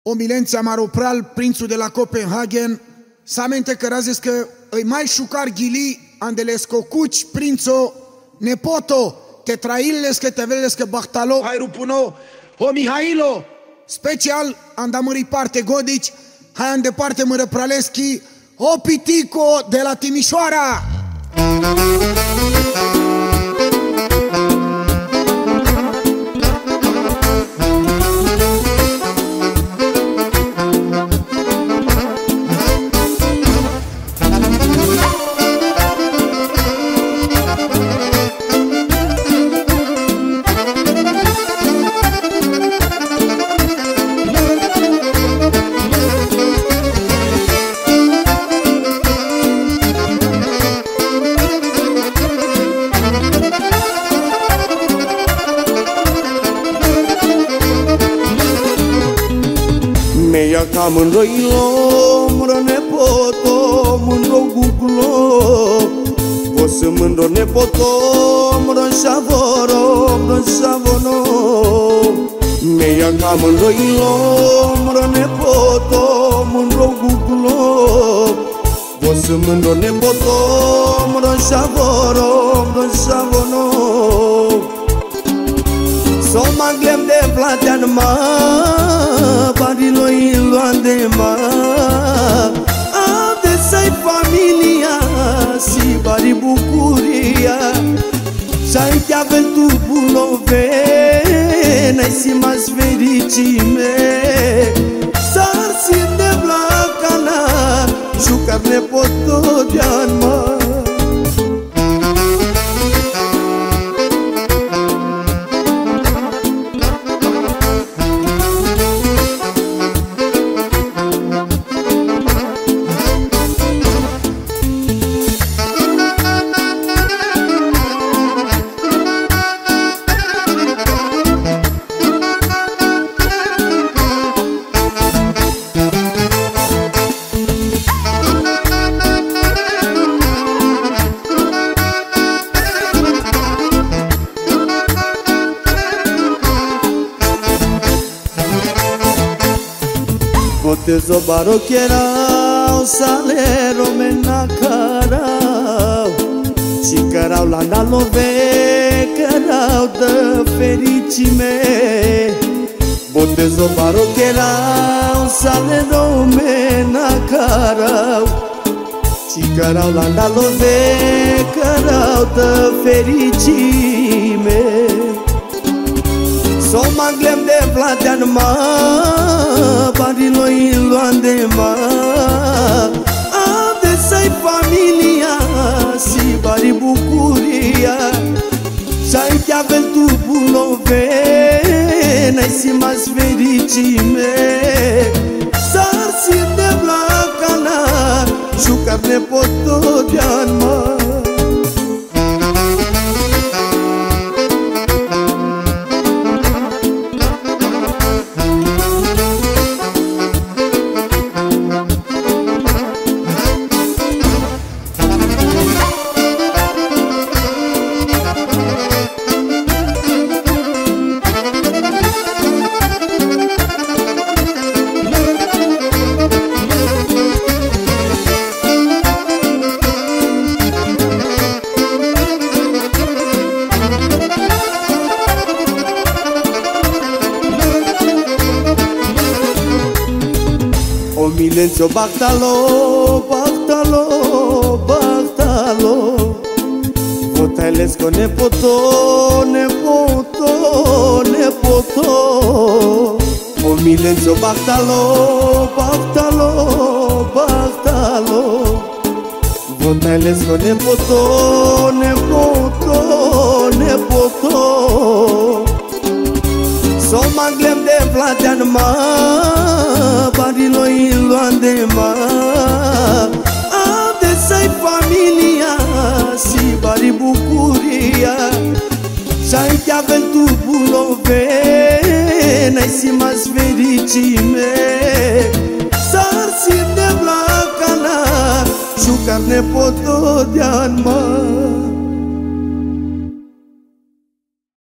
Omilența Maropral, prințul de la Copenhagen, samente că razes că îi mai șucar ghili andelesco cuci prințo nepoto tetrailles că teveles că bahtalo hai rupuno o Mihailo special andamări parte godici hai an departe Mărăpraleschi o pitico de la Timișoara. Meia cam mândroi-lo, mândră nepoto, mândră gugulo, o să mândră nepoto, mândră șavoro, mândră șavono. Meia cam mândroi-lo, mândră nepoto, mândră gugulo, o să mândră nepoto, mândră șavoro, mândră șavono. So maglem de platean ma Bariloi luan de ma Ade sai familia Si bari bucuria Sai te avel tu bulove N-ai si mas fericime Sar si de blacana Jucar nepoto de-an ma. Botezo baroccherau, salero menna carau Și cărau la nalove, cărau de fericime. Botezo baroccherau, salero menna carau Și cărau la nalove, cărau de fericime. So maglem de platean ma Bariloi luan de ma Ade sai familia Si bari bucuria Sai te avel tu bulove N-ai si mas fericime Sar si de blacana Jucar nepoto de-an ma. Omilențo bahtalo, bahtalo, bahtalo Votailesco nepoto, nepoto, nepoto Omilențo bahtalo, bahtalo, bahtalo Votailesco nepoto, nepoto, nepoto So maglem de platean ma Bariloi luan de ma Ade sai familia Si bari bucuria Sai te avel tu bulove N-ai si mas fericime Sar si de blacana Jucar nepoto de-an ma.